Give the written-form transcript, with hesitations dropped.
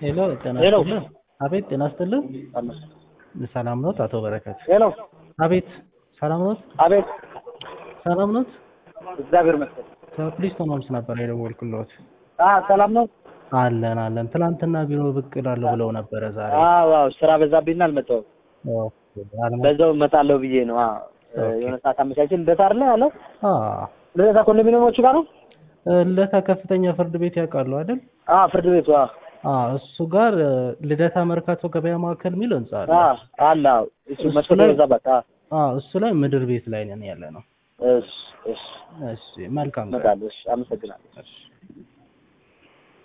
ሄሎ ጤና ሄሎ ይስጥልኝ። አቤት ጤና ይስጥልኝ። ሰላም ነው አቶ በረከት? ሄሎ አቤት ሰላም ነው? አቤት ሰላም ነው? እግዚአብሔር ይመስገን። ከፕሪስቶን ሆምስ ነበር የደወልኩልዎት። ሰላም ነው? አለን። ትናንትና ቢሮ ብቅ እላለሁ ብለው ነበረ ዛሬ። አዎ ስራ በዛብኝና አልመጣሁም። በዛው እመጣለሁ ብዬ ነው። የሆነ ሰዓት አመቻችል ልደታ አይደለ ያለው? ልደታ ኮንዶሚኒየሞቹ ጋር ነው? ልደታ ከፍተኛ ፍርድ ቤት ያውቃሉ አይደል? ፍርድ ቤቱ እሱ ጋር ልደታ መርካቶ ገበያ ማዕከል የሚል ህንጻ አለ። አለ። እሱ መስኮት በዛበት። እሱ ላይ ምድር ቤት ላይ ነን ያለ ነው። እሺ መልካም። አመሰግናለሁ።